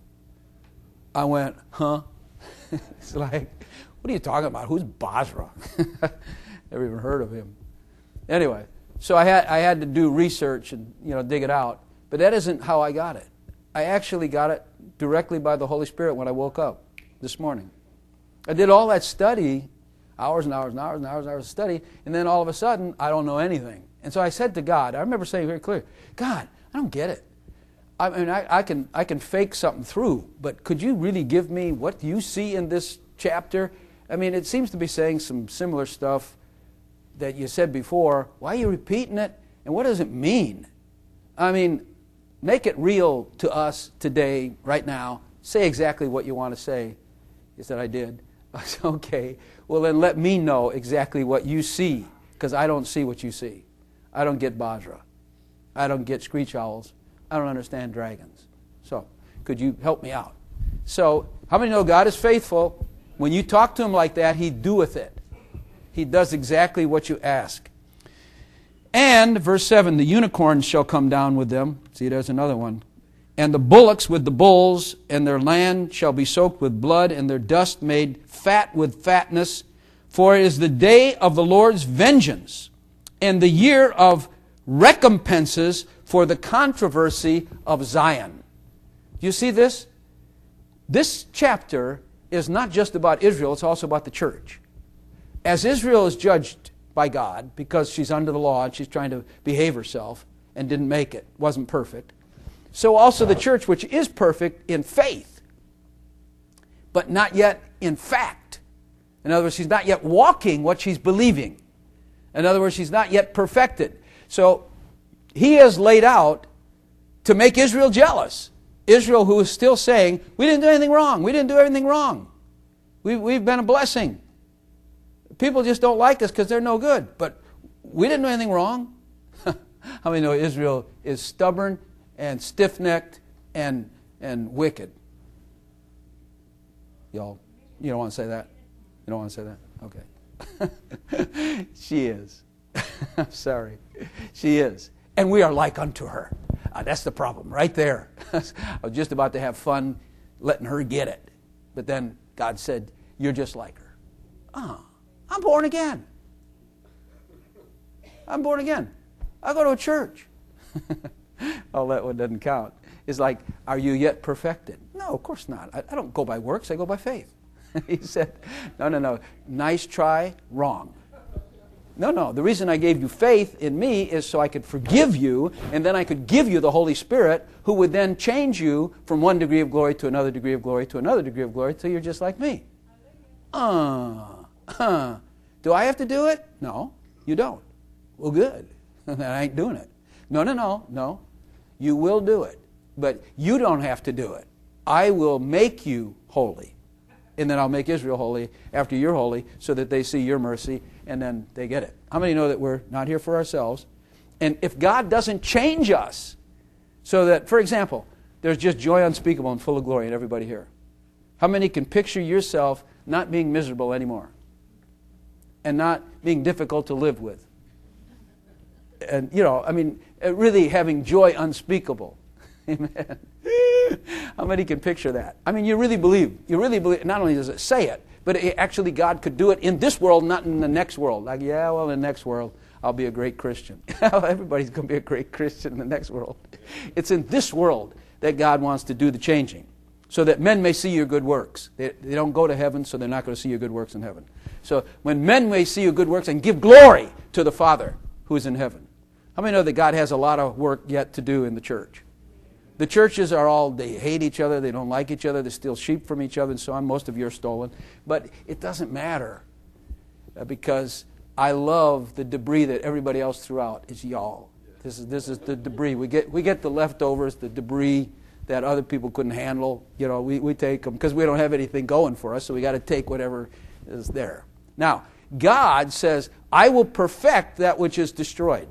I went, huh? It's like, what are you talking about? Who's Basra? Never even heard of him. Anyway, so I had to do research and dig it out. But that isn't how I got it. I actually got it directly by the Holy Spirit when I woke up this morning. I did all that study, hours and hours and hours and hours and hours of study, and then all of a sudden, I don't know anything. And so I said to God, I remember saying very clear, God, I don't get it. I mean, I can fake something through, but could you really give me what you see in this chapter? I mean, it seems to be saying some similar stuff that you said before. Why are you repeating it? And what does it mean? I mean, make it real to us today, right now. Say exactly what you want to say. He said, I did. I said, okay. Well, then let me know exactly what you see, because I don't see what you see. I don't get Basra. I don't get screech owls. I don't understand dragons. So, could you help me out? So, how many know God is faithful? When you talk to Him like that, He doeth it. He does exactly what you ask. And, verse 7, the unicorns shall come down with them. See, there's another one. And the bullocks with the bulls, and their land shall be soaked with blood, and their dust made fat with fatness. For it is the day of the Lord's vengeance, and the year of recompenses for the controversy of Zion. Do you see this? This chapter is not just about Israel, it's also about the church. As Israel is judged by God because she's under the law and she's trying to behave herself and didn't make it, wasn't perfect, so also the church, which is perfect in faith, but not yet in fact. In other words, she's not yet walking what she's believing. In other words, she's not yet perfected. So he has laid out to make Israel jealous. Israel, who is still saying, we didn't do anything wrong. We didn't do everything wrong. We've been a blessing. People just don't like us because they're no good. But we didn't do anything wrong. How many know Israel is stubborn and stiff-necked and wicked? Y'all, you don't want to say that? You don't want to say that? Okay. She is. I'm sorry. She is. And we are like unto her. That's the problem right there. I was just about to have fun letting her get it. But then God said, you're just like her. I'm born again. I'm born again. I go to a church. Oh, that one doesn't count. It's like, are you yet perfected? No, of course not. I don't go by works. I go by faith. He said, no. Nice try, wrong. No. The reason I gave you faith in me is so I could forgive you, and then I could give you the Holy Spirit, who would then change you from one degree of glory to another degree of glory to another degree of glory till you're just like me. Do I have to do it? No, you don't. Well, good. I ain't doing it. No. You will do it. But you don't have to do it. I will make you holy. And then I'll make Israel holy after you're holy so that they see your mercy and then they get it. How many know that we're not here for ourselves? And if God doesn't change us so that, for example, there's just joy unspeakable and full of glory in everybody here. How many can picture yourself not being miserable anymore and not being difficult to live with? And, really having joy unspeakable. Amen. How many can picture that? You really believe, not only does it say it, but actually God could do it in this world, not in the next world. Like, in the next world, I'll be a great Christian. Everybody's going to be a great Christian in the next world. It's in this world that God wants to do the changing, so that men may see your good works. They don't go to heaven, so they're not going to see your good works in heaven. So when men may see your good works and give glory to the Father who is in heaven. How many know that God has a lot of work yet to do in the church? The churches they hate each other, they don't like each other, they steal sheep from each other and so on. Most of you are stolen. But it doesn't matter because I love the debris that everybody else threw out. It's y'all. This is the debris. We get the leftovers, the debris that other people couldn't handle. We take them because we don't have anything going for us, so we got to take whatever is there. Now, God says, I will perfect that which is destroyed.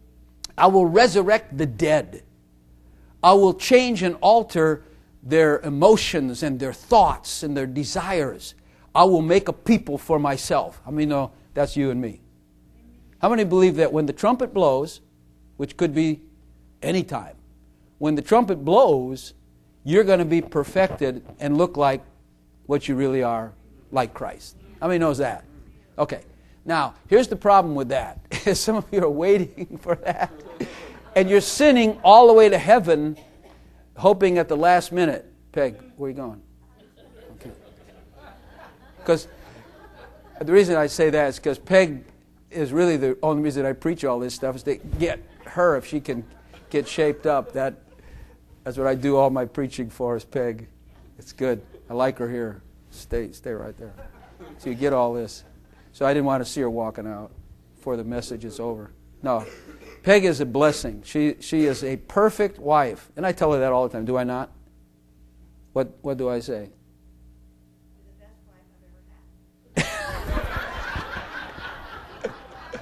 I will resurrect the dead. I will change and alter their emotions and their thoughts and their desires. I will make a people for myself. How many know that's you and me? How many believe that when the trumpet blows, which could be any time, when the trumpet blows, you're going to be perfected and look like what you really are, like Christ? How many knows that? Okay. Now, here's the problem with that. Some of you are waiting for that. And you're sinning all the way to heaven, hoping at the last minute. Peg, where are you going? Okay. Because the reason I say that is because Peg is really the only reason I preach all this stuff is to get her, if she can get shaped up. That's what I do all my preaching for is Peg. It's good. I like her here. Stay right there. So you get all this. So I didn't want to see her walking out before the message is over. No. Peg is a blessing. She is a perfect wife. And I tell her that all the time. Do I not? What do I say? You're the best wife I've ever had.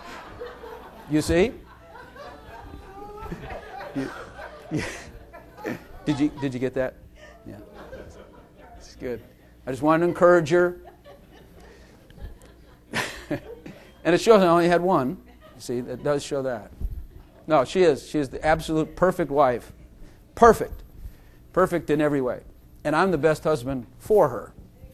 You see? Did you get that? Yeah. It's good. I just wanted to encourage her. And it shows I only had one. See, that does show that. No, she is. She is the absolute perfect wife. Perfect. Perfect in every way. And I'm the best husband for her.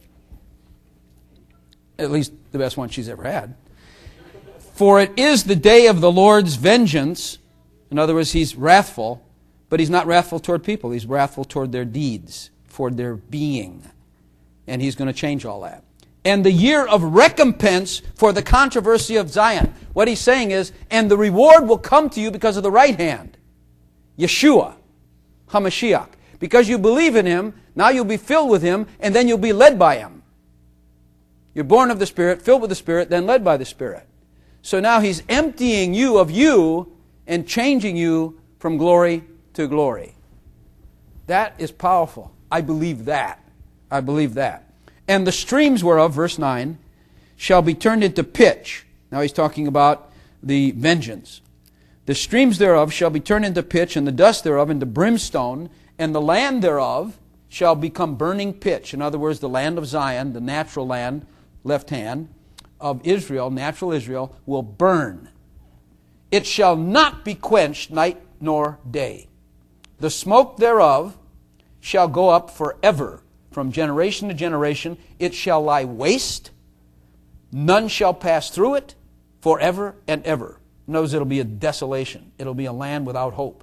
At least the best one she's ever had. For it is the day of the Lord's vengeance. In other words, he's wrathful, but he's not wrathful toward people. He's wrathful toward their deeds, toward their being. And he's going to change all that. And the year of recompense for the controversy of Zion. What he's saying is, and the reward will come to you because of the right hand. Yeshua, HaMashiach. Because you believe in him, now you'll be filled with him, and then you'll be led by him. You're born of the Spirit, filled with the Spirit, then led by the Spirit. So now he's emptying you of you and changing you from glory to glory. That is powerful. I believe that. I believe that. And the streams whereof, verse 9, shall be turned into pitch. Now he's talking about the vengeance. The streams thereof shall be turned into pitch, and the dust thereof into brimstone, and the land thereof shall become burning pitch. In other words, the land of Zion, the natural land, left hand, of Israel, natural Israel, will burn. It shall not be quenched night nor day. The smoke thereof shall go up forever. From generation to generation, it shall lie waste. None shall pass through it forever and ever. Notice it'll be a desolation. It'll be a land without hope.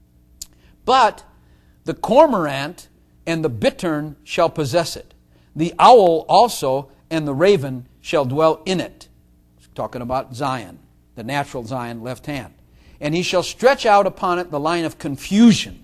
But the cormorant and the bittern shall possess it. The owl also and the raven shall dwell in it. Talking about Zion, the natural Zion, left hand. And he shall stretch out upon it the line of confusion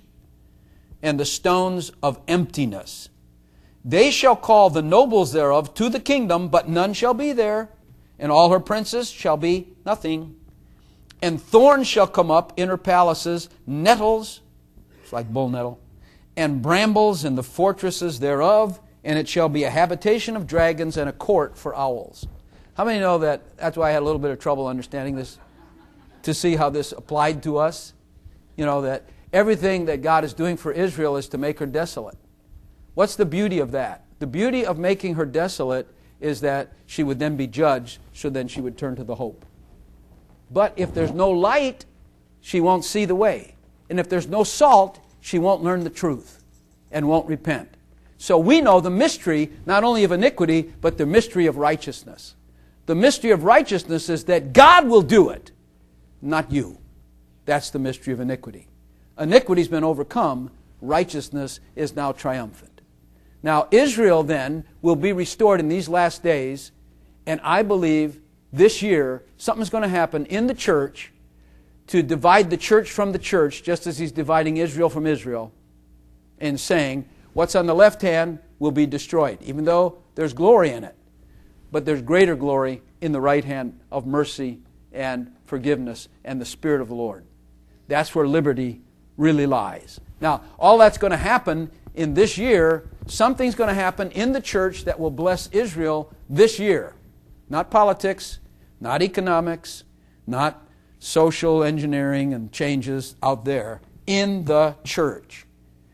and the stones of emptiness. They shall call the nobles thereof to the kingdom, but none shall be there. And all her princes shall be nothing. And thorns shall come up in her palaces, nettles, it's like bull nettle, and brambles in the fortresses thereof. And it shall be a habitation of dragons and a court for owls. How many know that? That's why I had a little bit of trouble understanding this, to see how this applied to us. You know, that everything that God is doing for Israel is to make her desolate. What's the beauty of that? The beauty of making her desolate is that she would then be judged, so then she would turn to the hope. But if there's no light, she won't see the way. And if there's no salt, she won't learn the truth and won't repent. So we know the mystery, not only of iniquity, but the mystery of righteousness. The mystery of righteousness is that God will do it, not you. That's the mystery of iniquity. Iniquity's been overcome. Righteousness is now triumphant. Now, Israel then will be restored in these last days, and I believe this year something's going to happen in the church to divide the church from the church, just as he's dividing Israel from Israel, and saying, what's on the left hand will be destroyed, even though there's glory in it. But there's greater glory in the right hand of mercy and forgiveness and the Spirit of the Lord. That's where liberty really lies. Now, all that's going to happen in this year, something's going to happen in the church that will bless Israel this year. Not politics, not economics, not social engineering and changes out there. In the church.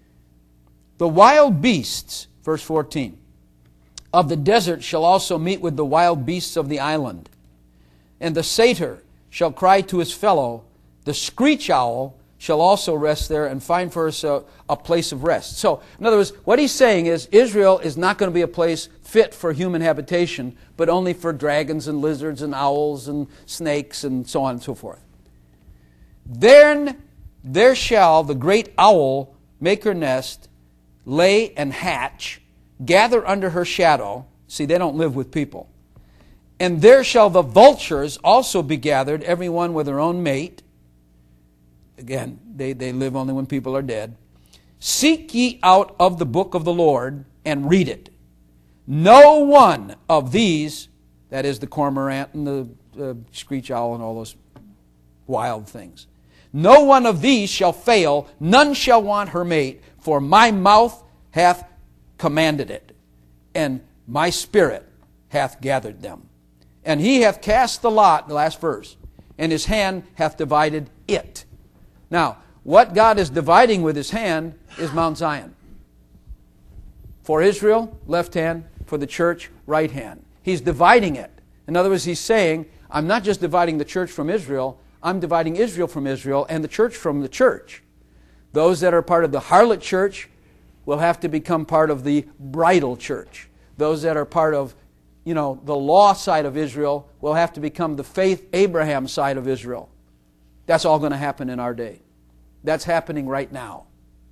The wild beasts, verse 14, of the desert shall also meet with the wild beasts of the island. And the satyr shall cry to his fellow. The screech owl shall also rest there and find for herself a place of rest. So, in other words, what he's saying is Israel is not going to be a place fit for human habitation, but only for dragons and lizards and owls and snakes and so on and so forth. Then there shall the great owl make her nest, lay and hatch, gather under her shadow. See, they don't live with people. And there shall the vultures also be gathered, every one with her own mate. Again, they live only when people are dead. Seek ye out of the book of the Lord and read it. No one of these, that is the cormorant and the screech owl and all those wild things, no one of these shall fail, none shall want her mate, for my mouth hath commanded it, and my spirit hath gathered them. And he hath cast the lot, the last verse, and his hand hath divided it. Now, what God is dividing with his hand is Mount Zion. For Israel, left hand. For the church, right hand. He's dividing it. In other words, he's saying, I'm not just dividing the church from Israel, I'm dividing Israel from Israel and the church from the church. Those that are part of the harlot church will have to become part of the bridal church. Those that are part of, the law side of Israel will have to become the faith Abraham side of Israel. That's all going to happen in our day. That's happening right now.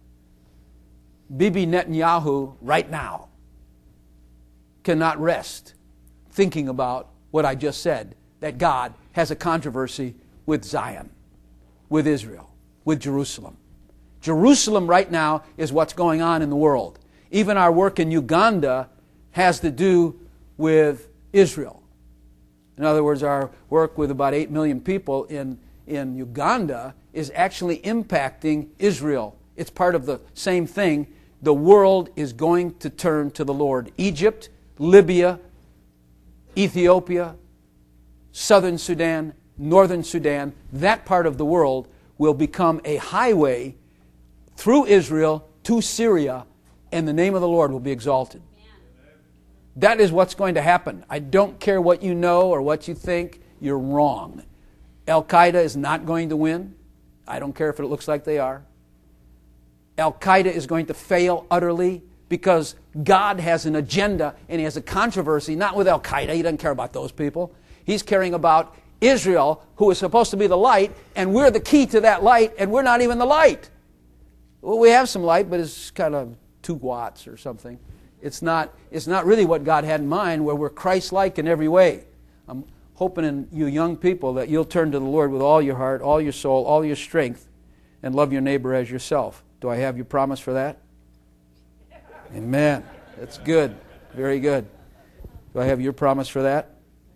Bibi Netanyahu right now cannot rest thinking about what I just said, that God has a controversy with Zion, with Israel, with Jerusalem. Jerusalem right now is what's going on in the world. Even our work in Uganda has to do with Israel. In other words, our work with about 8 million people in Uganda is actually impacting Israel. It's part of the same thing. The world is going to turn to the Lord. Egypt, Libya, Ethiopia, Southern Sudan, Northern Sudan, that part of the world will become a highway through Israel to Syria, and the name of the Lord will be exalted. That is what's going to happen. I don't care what you know or what you think, you're wrong. Al-Qaeda is not going to win. I don't care if it looks like they are. Al-Qaeda is going to fail utterly because God has an agenda and He has a controversy, not with Al-Qaeda. He doesn't care about those people. He's caring about Israel, who is supposed to be the light, and we're the key to that light, and we're not even the light. Well, we have some light, but it's kind of 2 watts or something. It's not really what God had in mind, where we're Christ-like in every way. I'm hoping in you young people that you'll turn to the Lord with all your heart, all your soul, all your strength, and love your neighbor as yourself. Do I have your promise for that? Amen. That's good. Very good. Do I have your promise for that?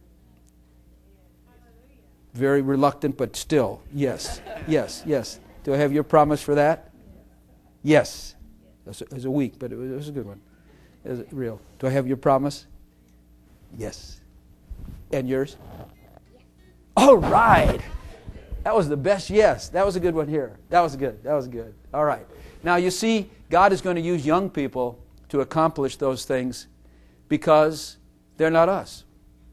Very reluctant, but still. Yes. Yes. Yes. Do I have your promise for that? Yes. It was a weak, but it was a good one. Is it real? Do I have your promise? Yes. And yours? All right. That was the best yes. That was a good one here. That was good. That was good. All right. Now you see, God is going to use young people to accomplish those things because they're not us.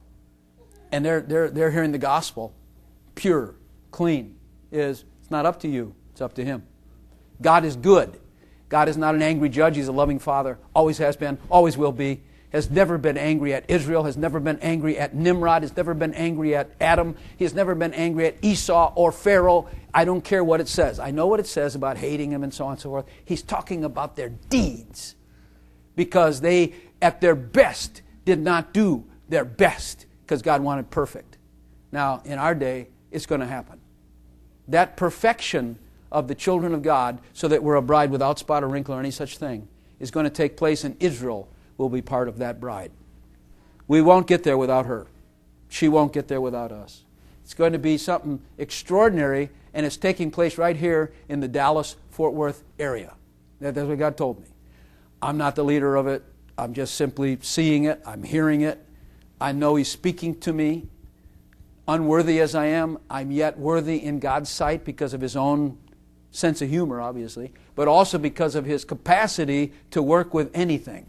And they're hearing the gospel. Pure, clean. It's not up to you. It's up to Him. God is good. God is not an angry judge. He's a loving Father. Always has been. Always will be. Has never been angry at Israel. Has never been angry at Nimrod. Has never been angry at Adam. He has never been angry at Esau or Pharaoh. I don't care what it says. I know what it says about hating him and so on and so forth. He's talking about their deeds. Because they, at their best, did not do their best. Because God wanted perfect. Now, in our day, it's going to happen. That perfection of the children of God, so that we're a bride without spot or wrinkle or any such thing, is going to take place, and Israel will be part of that bride. We won't get there without her. She won't get there without us. It's going to be something extraordinary, and it's taking place right here in the Dallas-Fort Worth area. That's what God told me. I'm not the leader of it. I'm just simply seeing it. I'm hearing it. I know He's speaking to me. Unworthy as I am, I'm yet worthy in God's sight because of His own sense of humor, obviously, but also because of His capacity to work with anything.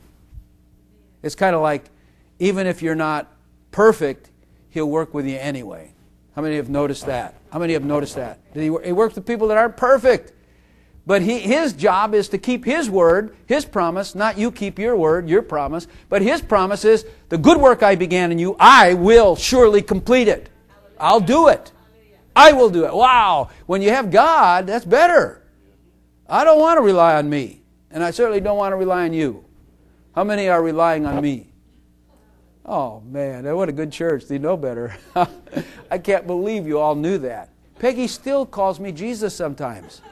It's kind of like, even if you're not perfect, He'll work with you anyway. How many have noticed that? How many have noticed that? He works with people that aren't perfect. But His job is to keep His word, His promise, not you keep your word, your promise. But His promise is, the good work I began in you, I will surely complete it. I'll do it. I will do it. Wow. When you have God, that's better. I don't want to rely on me. And I certainly don't want to rely on you. How many are relying on me? Oh, man, what a good church. They know better. I can't believe you all knew that. Peggy still calls me Jesus sometimes.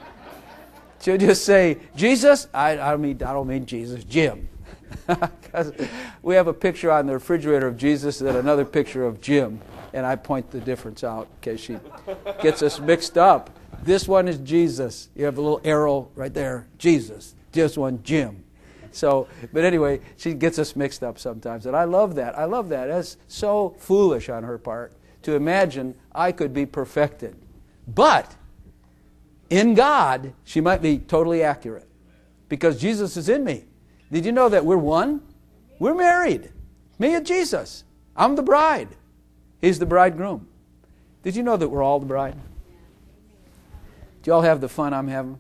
She'll just say, Jesus? I don't mean Jesus, Jim. Because we have a picture on the refrigerator of Jesus and another picture of Jim. And I point the difference out in case she gets us mixed up. This one is Jesus. You have a little arrow right there. Jesus. This one, Jim. So, but anyway, she gets us mixed up sometimes. And I love that. I love that. That's so foolish on her part to imagine I could be perfected. But in God, she might be totally accurate. Because Jesus is in me. Did you know that we're one? We're married. Me and Jesus. I'm the bride. He's the bridegroom. Did you know that we're all the bride? Do you all have the fun I'm having?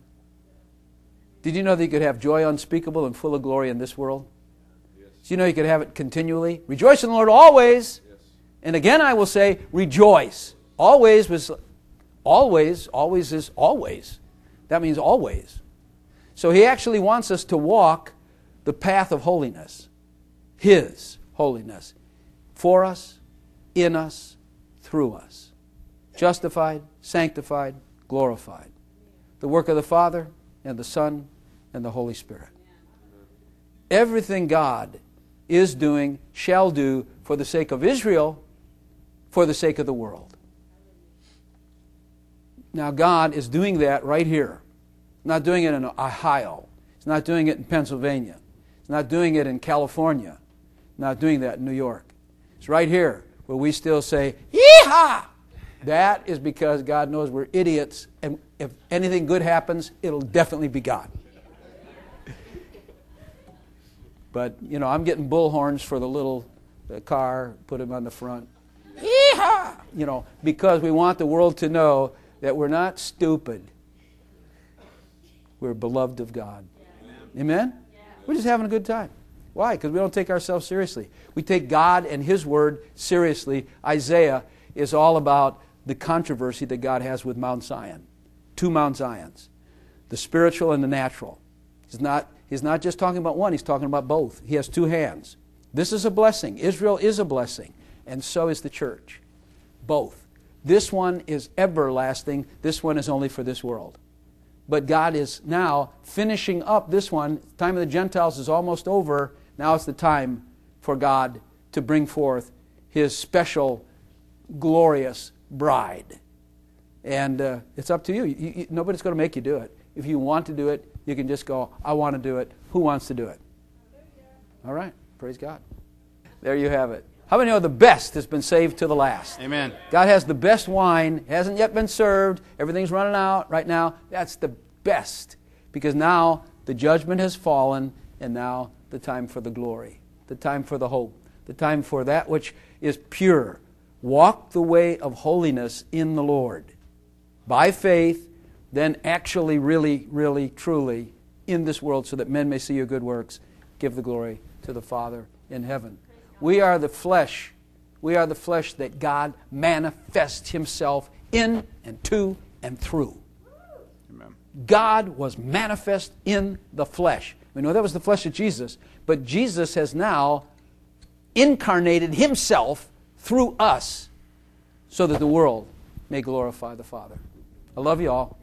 Did you know that you could have joy unspeakable and full of glory in this world? Yes. Did you know you could have it continually? Rejoice in the Lord always. Yes. And again I will say, rejoice. Always was Always is always. That means always. So he actually wants us to walk the path of holiness. His holiness. For us, in us, through us. Justified, sanctified, glorified. The work of the Father and the Son and the Holy Spirit. Everything God is doing, shall do, for the sake of Israel, for the sake of the world. Now God is doing that right here. He's not doing it in Ohio. He's not doing it in Pennsylvania. He's not doing it in California. He's not doing that in New York. It's right here where we still say, "Yee-haw!" That is because God knows we're idiots, and if anything good happens, it'll definitely be God. But, I'm getting bullhorns for the little car, put them on the front. Yee-haw! Because we want the world to know that we're not stupid. We're beloved of God. Amen? We're just having a good time. Why? Because we don't take ourselves seriously. We take God and His Word seriously. Isaiah is all about the controversy that God has with Mount Zion. 2 Mount Zions. The spiritual and the natural. He's not just talking about one, he's talking about both. He has 2 hands. This is a blessing. Israel is a blessing. And so is the church. Both. This one is everlasting. This one is only for this world. But God is now finishing up this one. The time of the Gentiles is almost over. Now it's the time for God to bring forth His special, glorious bride. And it's up to you. Nobody's going to make you do it. If you want to do it, you can just go, "I want to do it." Who wants to do it? All right. Praise God. There you have it. How many know the best has been saved to the last? Amen. God has the best wine. Hasn't yet been served. Everything's running out right now. That's the best. Because now the judgment has fallen, and now the time for the glory. The time for the hope. The time for that which is pure. Walk the way of holiness in the Lord. By faith, then actually, really, really, truly in this world, so that men may see your good works. Give the glory to the Father in heaven. We are the flesh. We are the flesh that God manifests Himself in and to and through. Amen. God was manifest in the flesh. We know that was the flesh of Jesus, but Jesus has now incarnated Himself through us so that the world may glorify the Father. I love you all.